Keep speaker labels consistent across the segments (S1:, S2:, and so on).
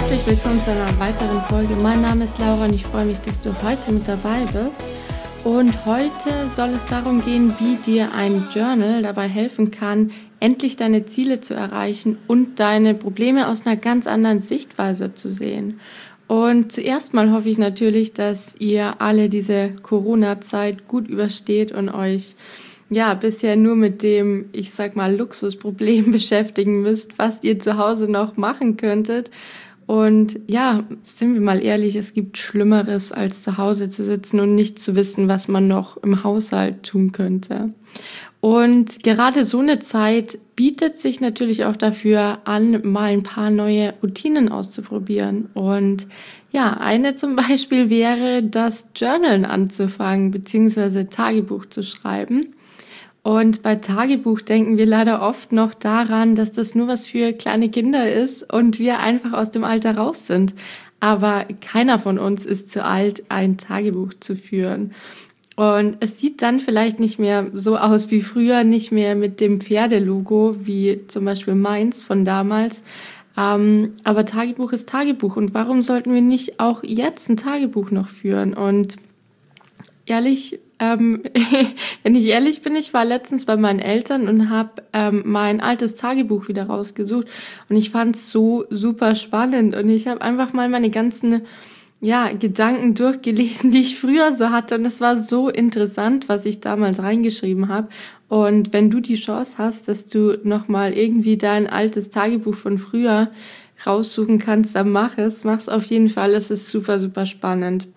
S1: herzlich willkommen zu einer weiteren Folge. Mein Name ist Laura und ich freue mich, dass du heute mit dabei bist. Und heute soll es darum gehen, wie dir ein Journal dabei helfen kann, endlich deine Ziele zu erreichen und deine Probleme aus einer ganz anderen Sichtweise zu sehen. Und zuerst mal hoffe ich natürlich, dass ihr alle diese Corona-Zeit gut übersteht und euch bisher nur mit dem, ich sag mal, Luxusproblem beschäftigen müsst, was ihr zu Hause noch machen könntet. Und ja, sind wir mal ehrlich, es gibt Schlimmeres, als zu Hause zu sitzen und nicht zu wissen, was man noch im Haushalt tun könnte. Und gerade so eine Zeit bietet sich natürlich auch dafür an, mal ein paar neue Routinen auszuprobieren. Und ja, eine zum Beispiel wäre, das Journalen anzufangen, beziehungsweise Tagebuch zu schreiben. Und bei Tagebuch denken wir leider oft noch daran, dass das nur was für kleine Kinder ist und wir einfach aus dem Alter raus sind. Aber keiner von uns ist zu alt, ein Tagebuch zu führen. Und es sieht dann vielleicht nicht mehr so aus wie früher, nicht mehr mit dem Pferdelogo, wie zum Beispiel meins von damals. Aber Tagebuch ist Tagebuch. Und warum sollten wir nicht auch jetzt ein Tagebuch noch führen? Und ehrlich, wenn ich ehrlich bin, ich war letztens bei meinen Eltern und habe mein altes Tagebuch wieder rausgesucht und ich fand es so super spannend und ich habe einfach mal meine ganzen Gedanken durchgelesen, die ich früher so hatte und es war so interessant, was ich damals reingeschrieben habe. Und wenn du die Chance hast, dass du nochmal irgendwie dein altes Tagebuch von früher raussuchen kannst, dann mach's auf jeden Fall, es ist super, super spannend.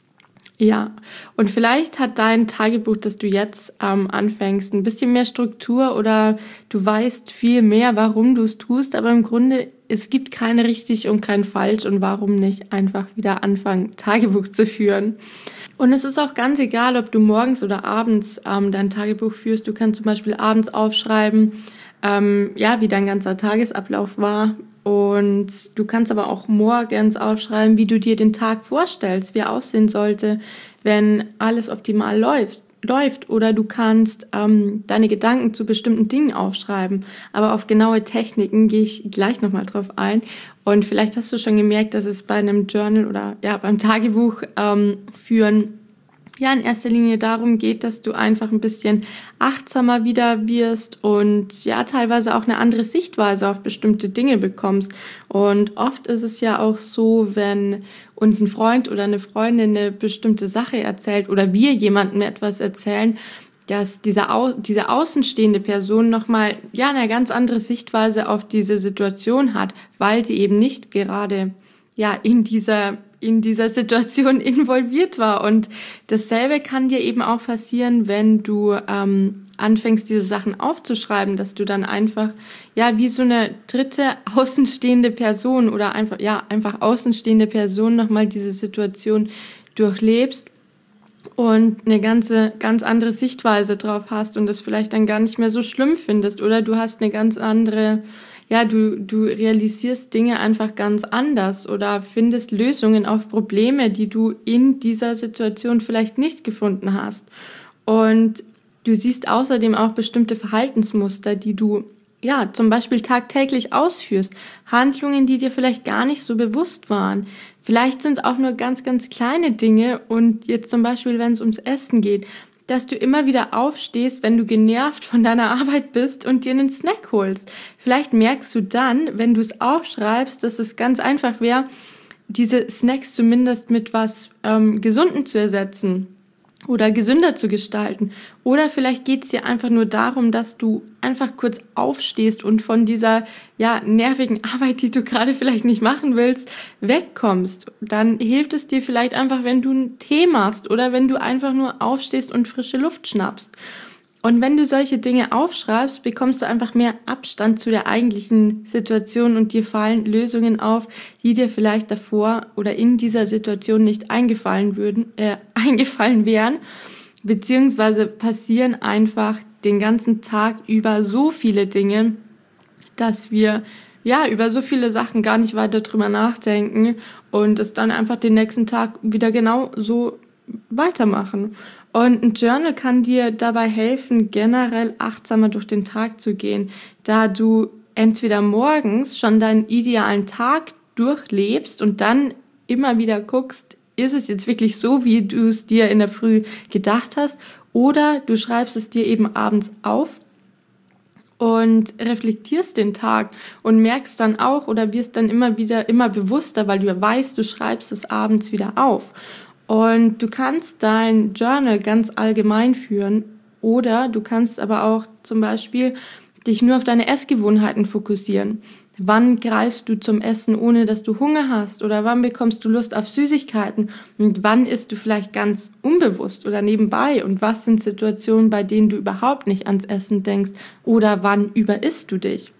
S1: Ja, und vielleicht hat dein Tagebuch, das du jetzt anfängst, ein bisschen mehr Struktur oder du weißt viel mehr, warum du es tust, aber im Grunde, es gibt kein richtig und kein falsch und warum nicht einfach wieder anfangen, Tagebuch zu führen. Und es ist auch ganz egal, ob du morgens oder abends dein Tagebuch führst. Du kannst zum Beispiel abends aufschreiben, wie dein ganzer Tagesablauf war. Und du kannst aber auch morgens aufschreiben, wie du dir den Tag vorstellst, wie er aussehen sollte, wenn alles optimal läuft. Oder du kannst deine Gedanken zu bestimmten Dingen aufschreiben. Aber auf genaue Techniken gehe ich gleich nochmal drauf ein. Und vielleicht hast du schon gemerkt, dass es bei einem Journal oder beim Tagebuch führen in erster Linie darum geht, dass du einfach ein bisschen achtsamer wieder wirst und teilweise auch eine andere Sichtweise auf bestimmte Dinge bekommst. Und oft ist es ja auch so, wenn uns ein Freund oder eine Freundin eine bestimmte Sache erzählt oder wir jemandem etwas erzählen, dass diese außenstehende Person nochmal eine ganz andere Sichtweise auf diese Situation hat, weil sie eben nicht gerade in dieser Situation involviert war. Und dasselbe kann dir eben auch passieren, wenn du anfängst, diese Sachen aufzuschreiben, dass du dann einfach, wie so eine dritte außenstehende Person oder einfach außenstehende Person nochmal diese Situation durchlebst und eine ganz andere Sichtweise drauf hast und das vielleicht dann gar nicht mehr so schlimm findest oder du hast eine ganz andere du realisierst Dinge einfach ganz anders oder findest Lösungen auf Probleme, die du in dieser Situation vielleicht nicht gefunden hast. Und du siehst außerdem auch bestimmte Verhaltensmuster, die du zum Beispiel tagtäglich ausführst. Handlungen, die dir vielleicht gar nicht so bewusst waren. Vielleicht sind es auch nur ganz, ganz kleine Dinge und jetzt zum Beispiel, wenn es ums Essen geht, dass du immer wieder aufstehst, wenn du genervt von deiner Arbeit bist und dir einen Snack holst. Vielleicht merkst du dann, wenn du es aufschreibst, dass es ganz einfach wäre, diese Snacks zumindest mit was Gesundem zu ersetzen oder gesünder zu gestalten. Oder vielleicht geht es dir einfach nur darum, dass du einfach kurz aufstehst und von dieser nervigen Arbeit, die du gerade vielleicht nicht machen willst, wegkommst. Dann hilft es dir vielleicht einfach, wenn du einen Tee machst oder wenn du einfach nur aufstehst und frische Luft schnappst. Und wenn du solche Dinge aufschreibst, bekommst du einfach mehr Abstand zu der eigentlichen Situation und dir fallen Lösungen auf, die dir vielleicht davor oder in dieser Situation nicht eingefallen wären, beziehungsweise passieren einfach den ganzen Tag über so viele Dinge, dass wir über so viele Sachen gar nicht weiter drüber nachdenken und es dann einfach den nächsten Tag wieder genau so weitermachen. Und ein Journal kann dir dabei helfen, generell achtsamer durch den Tag zu gehen, da du entweder morgens schon deinen idealen Tag durchlebst und dann immer wieder guckst, ist es jetzt wirklich so, wie du es dir in der Früh gedacht hast, oder du schreibst es dir eben abends auf und reflektierst den Tag und merkst dann auch oder wirst dann immer bewusster, weil du weißt, du schreibst es abends wieder auf. Und du kannst dein Journal ganz allgemein führen oder du kannst aber auch zum Beispiel dich nur auf deine Essgewohnheiten fokussieren. Wann greifst du zum Essen, ohne dass du Hunger hast? Oder wann bekommst du Lust auf Süßigkeiten? Und wann isst du vielleicht ganz unbewusst oder nebenbei? Und was sind Situationen, bei denen du überhaupt nicht ans Essen denkst? Oder wann überisst du dich?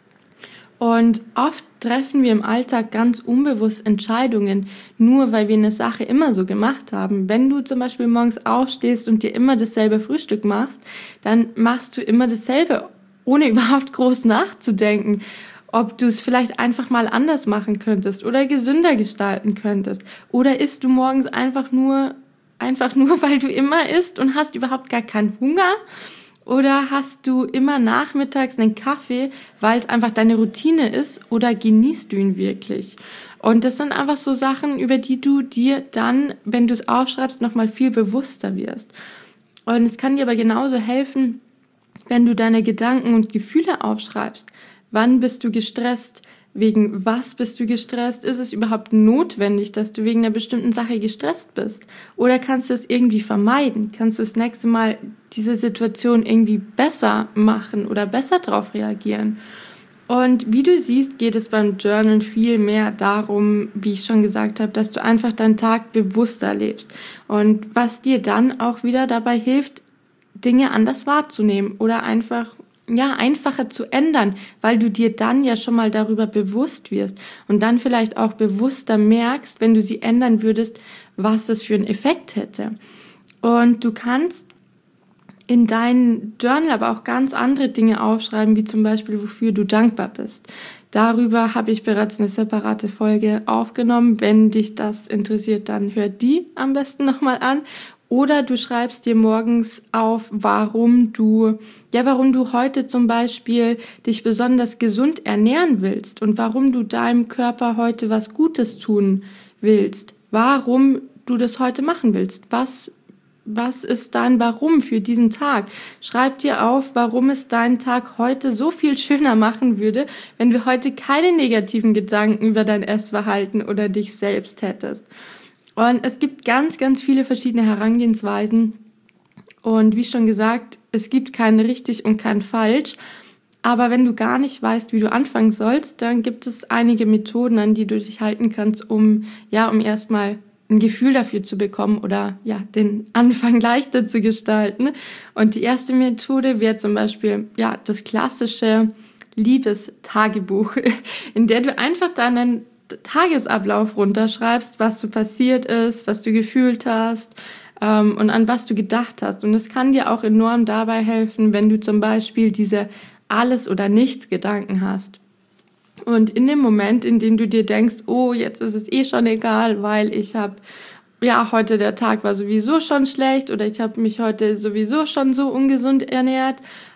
S1: Und oft treffen wir im Alltag ganz unbewusst Entscheidungen, nur weil wir eine Sache immer so gemacht haben. Wenn du zum Beispiel morgens aufstehst und dir immer dasselbe Frühstück machst, dann machst du immer dasselbe, ohne überhaupt groß nachzudenken, ob du es vielleicht einfach mal anders machen könntest oder gesünder gestalten könntest. Oder isst du morgens einfach nur, weil du immer isst und hast überhaupt gar keinen Hunger? Oder hast du immer nachmittags einen Kaffee, weil es einfach deine Routine ist, oder genießt du ihn wirklich? Und das sind einfach so Sachen, über die du dir dann, wenn du es aufschreibst, nochmal viel bewusster wirst. Und es kann dir aber genauso helfen, wenn du deine Gedanken und Gefühle aufschreibst. Wann bist du gestresst? Wegen was bist du gestresst? Ist es überhaupt notwendig, dass du wegen einer bestimmten Sache gestresst bist? Oder kannst du es irgendwie vermeiden? Kannst du das nächste Mal diese Situation irgendwie besser machen oder besser darauf reagieren? Und wie du siehst, geht es beim Journal viel mehr darum, wie ich schon gesagt habe, dass du einfach deinen Tag bewusster erlebst. Und was dir dann auch wieder dabei hilft, Dinge anders wahrzunehmen oder einfacher zu ändern, weil du dir dann ja schon mal darüber bewusst wirst und dann vielleicht auch bewusster merkst, wenn du sie ändern würdest, was das für einen Effekt hätte. Und du kannst in dein Journal aber auch ganz andere Dinge aufschreiben, wie zum Beispiel, wofür du dankbar bist. Darüber habe ich bereits eine separate Folge aufgenommen. Wenn dich das interessiert, dann hör die am besten nochmal an. Oder du schreibst dir morgens auf, warum du heute zum Beispiel dich besonders gesund ernähren willst und warum du deinem Körper heute was Gutes tun willst. Warum du das heute machen willst. Was ist dein Warum für diesen Tag? Schreib dir auf, warum es deinen Tag heute so viel schöner machen würde, wenn du heute keine negativen Gedanken über dein Essverhalten oder dich selbst hättest. Und es gibt ganz, ganz viele verschiedene Herangehensweisen. Und wie schon gesagt, es gibt kein richtig und kein falsch. Aber wenn du gar nicht weißt, wie du anfangen sollst, dann gibt es einige Methoden, an die du dich halten kannst, um erstmal ein Gefühl dafür zu bekommen oder den Anfang leichter zu gestalten. Und die erste Methode wäre zum Beispiel das klassische Liebestagebuch, in der du einfach deinen Tagesablauf runterschreibst, was so passiert ist, was du gefühlt hast und an was du gedacht hast. Und das kann dir auch enorm dabei helfen, wenn du zum Beispiel diese Alles- oder Nichts-Gedanken hast. Und in dem Moment, in dem du dir denkst, oh, jetzt ist es schon egal, weil ich habe, heute der Tag war sowieso schon schlecht oder ich habe mich heute sowieso schon so ungesund ernährt.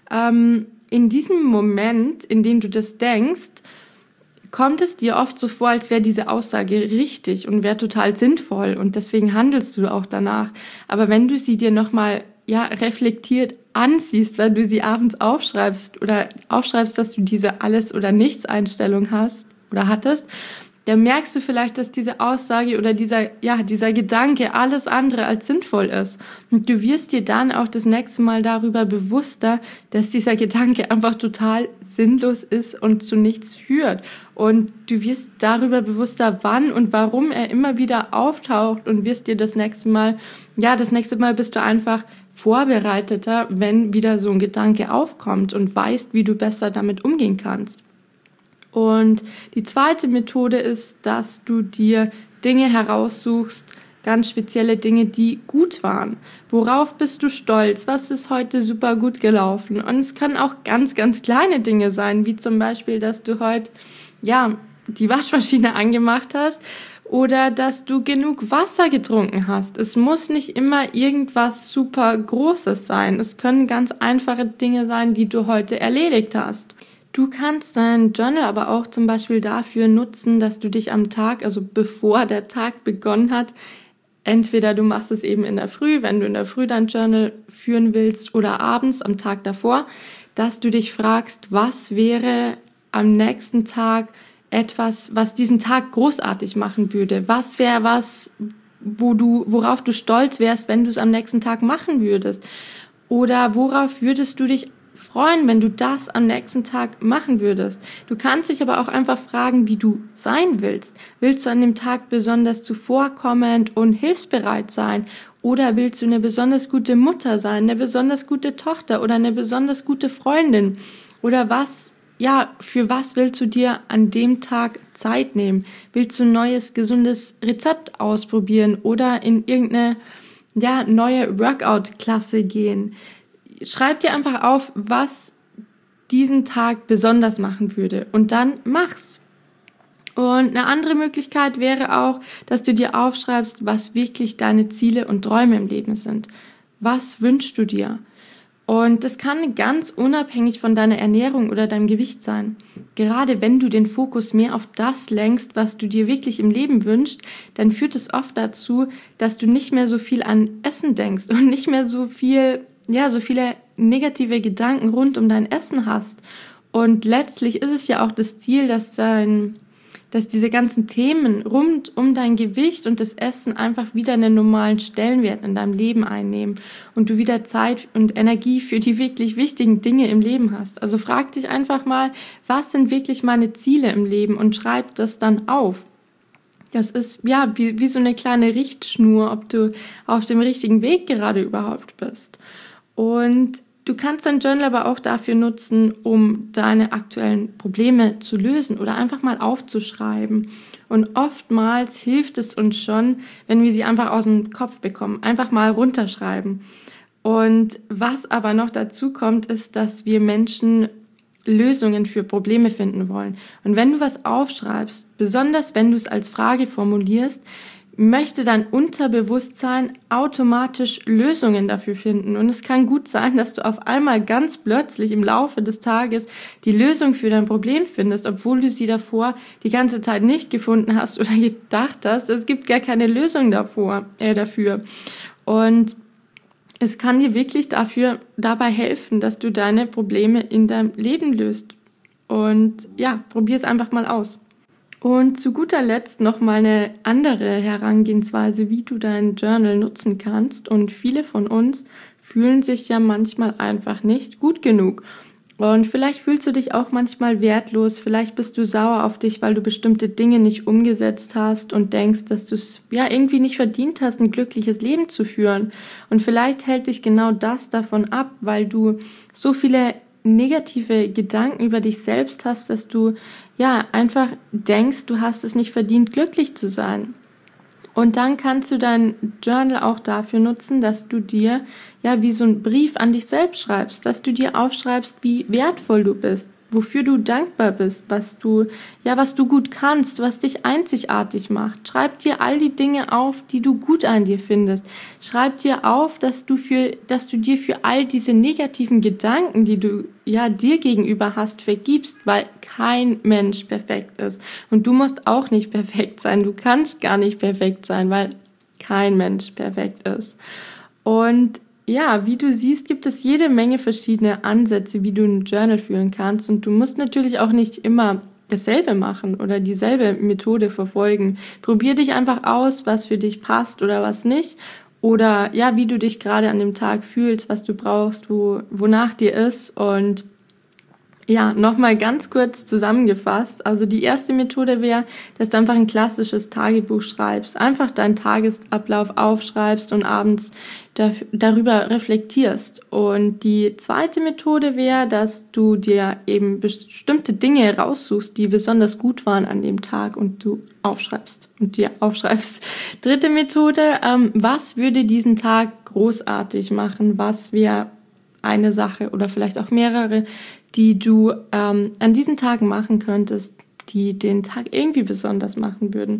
S1: In diesem Moment, in dem du das denkst, kommt es dir oft so vor, als wäre diese Aussage richtig und wäre total sinnvoll und deswegen handelst du auch danach. Aber wenn du sie dir nochmal reflektiert ansiehst, weil du sie abends aufschreibst, dass du diese Alles- oder Nichts-Einstellung hast oder hattest, dann merkst du vielleicht, dass diese Aussage oder dieser Gedanke alles andere als sinnvoll ist. Und du wirst dir dann auch das nächste Mal darüber bewusster, dass dieser Gedanke einfach total sinnlos ist und zu nichts führt. Und du wirst darüber bewusster, wann und warum er immer wieder auftaucht und wirst dir das nächste Mal bist du einfach vorbereiteter, wenn wieder so ein Gedanke aufkommt und weißt, wie du besser damit umgehen kannst. Und die zweite Methode ist, dass du dir Dinge heraussuchst, ganz spezielle Dinge, die gut waren. Worauf bist du stolz? Was ist heute super gut gelaufen? Und es können auch ganz, ganz kleine Dinge sein, wie zum Beispiel, dass du heute die Waschmaschine angemacht hast oder dass du genug Wasser getrunken hast. Es muss nicht immer irgendwas super Großes sein. Es können ganz einfache Dinge sein, die du heute erledigt hast. Du kannst dein Journal aber auch zum Beispiel dafür nutzen, dass du dich am Tag, also bevor der Tag begonnen hat, entweder du machst es eben in der Früh, wenn du in der Früh dein Journal führen willst, oder abends am Tag davor, dass du dich fragst, was wäre am nächsten Tag etwas, was diesen Tag großartig machen würde? Was wäre was, worauf du stolz wärst, wenn du es am nächsten Tag machen würdest? Oder worauf würdest du dich freuen, wenn du das am nächsten Tag machen würdest? Du kannst dich aber auch einfach fragen, wie du sein willst. Willst du an dem Tag besonders zuvorkommend und hilfsbereit sein? Oder willst du eine besonders gute Mutter sein, eine besonders gute Tochter oder eine besonders gute Freundin? Oder für was willst du dir an dem Tag Zeit nehmen? Willst du ein neues, gesundes Rezept ausprobieren oder in irgendeine neue Workout-Klasse gehen? Schreib dir einfach auf, was diesen Tag besonders machen würde, und dann mach's. Und eine andere Möglichkeit wäre auch, dass du dir aufschreibst, was wirklich deine Ziele und Träume im Leben sind. Was wünschst du dir? Und das kann ganz unabhängig von deiner Ernährung oder deinem Gewicht sein. Gerade wenn du den Fokus mehr auf das lenkst, was du dir wirklich im Leben wünschst, dann führt es oft dazu, dass du nicht mehr so viel an Essen denkst und nicht mehr so viele negative Gedanken rund um dein Essen hast. Und letztlich ist es ja auch das Ziel, dass diese ganzen Themen rund um dein Gewicht und das Essen einfach wieder einen normalen Stellenwert in deinem Leben einnehmen und du wieder Zeit und Energie für die wirklich wichtigen Dinge im Leben hast. Also frag dich einfach mal, was sind wirklich meine Ziele im Leben, und schreib das dann auf. Das ist wie so eine kleine Richtschnur, ob du auf dem richtigen Weg gerade überhaupt bist. Und du kannst dein Journal aber auch dafür nutzen, um deine aktuellen Probleme zu lösen oder einfach mal aufzuschreiben. Und oftmals hilft es uns schon, wenn wir sie einfach aus dem Kopf bekommen, einfach mal runterschreiben. Und was aber noch dazu kommt, ist, dass wir Menschen Lösungen für Probleme finden wollen. Und wenn du was aufschreibst, besonders wenn du es als Frage formulierst, möchte dein Unterbewusstsein automatisch Lösungen dafür finden. Und es kann gut sein, dass du auf einmal ganz plötzlich im Laufe des Tages die Lösung für dein Problem findest, obwohl du sie davor die ganze Zeit nicht gefunden hast oder gedacht hast, es gibt gar keine Lösung dafür. Und es kann dir wirklich dabei helfen, dass du deine Probleme in deinem Leben löst. Und probier es einfach mal aus. Und zu guter Letzt nochmal eine andere Herangehensweise, wie du dein Journal nutzen kannst. Und viele von uns fühlen sich ja manchmal einfach nicht gut genug. Und vielleicht fühlst du dich auch manchmal wertlos, vielleicht bist du sauer auf dich, weil du bestimmte Dinge nicht umgesetzt hast und denkst, dass du es irgendwie nicht verdient hast, ein glückliches Leben zu führen. Und vielleicht hält dich genau das davon ab, weil du so viele negative Gedanken über dich selbst hast, dass du einfach denkst, du hast es nicht verdient, glücklich zu sein. Und dann kannst du dein Journal auch dafür nutzen, dass du dir wie so einen Brief an dich selbst schreibst, dass du dir aufschreibst, wie wertvoll du bist, wofür du dankbar bist, was du gut kannst, was dich einzigartig macht. Schreib dir all die Dinge auf, die du gut an dir findest. Schreib dir auf, dass du dir für all diese negativen Gedanken, die du dir gegenüber hast, vergibst, weil kein Mensch perfekt ist. Und du musst auch nicht perfekt sein. Du kannst gar nicht perfekt sein, weil kein Mensch perfekt ist. Und wie du siehst, gibt es jede Menge verschiedene Ansätze, wie du ein Journal führen kannst. Und du musst natürlich auch nicht immer dasselbe machen oder dieselbe Methode verfolgen. Probier dich einfach aus, was für dich passt oder was nicht. Oder wie du dich gerade an dem Tag fühlst, was du brauchst, wonach dir ist. Und nochmal ganz kurz zusammengefasst. Also die erste Methode wäre, dass du einfach ein klassisches Tagebuch schreibst. Einfach deinen Tagesablauf aufschreibst und abends darüber reflektierst. Und die zweite Methode wäre, dass du dir eben bestimmte Dinge raussuchst, die besonders gut waren an dem Tag und du aufschreibst. Dritte Methode, was würde diesen Tag großartig machen? Was wäre eine Sache oder vielleicht auch mehrere, die du an diesen Tagen machen könntest, die den Tag irgendwie besonders machen würden.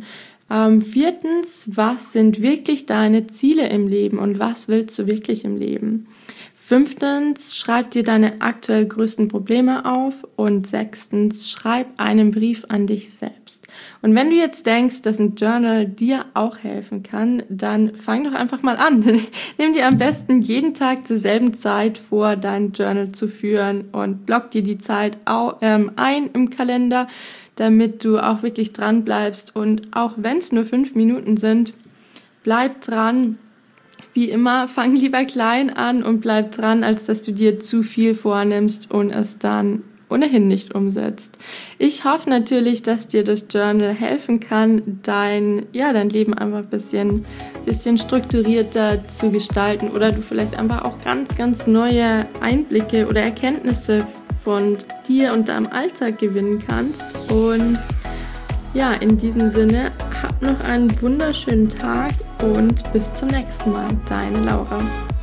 S1: Viertens, was sind wirklich deine Ziele im Leben und was willst du wirklich im Leben? 5. Schreib dir deine aktuell größten Probleme auf. Und 6. Schreib einen Brief an dich selbst. Und wenn du jetzt denkst, dass ein Journal dir auch helfen kann, dann fang doch einfach mal an. Nimm dir am besten jeden Tag zur selben Zeit vor, dein Journal zu führen und block dir die Zeit ein im Kalender, damit du auch wirklich dran bleibst. Und auch wenn es nur 5 Minuten sind, bleib dran. Wie immer, fang lieber klein an und bleib dran, als dass du dir zu viel vornimmst und es dann ohnehin nicht umsetzt. Ich hoffe natürlich, dass dir das Journal helfen kann, dein Leben einfach ein bisschen strukturierter zu gestalten oder du vielleicht einfach auch ganz, ganz neue Einblicke oder Erkenntnisse von dir und deinem Alltag gewinnen kannst. Und ja, in diesem Sinne, hab noch einen wunderschönen Tag und bis zum nächsten Mal. Deine Laura.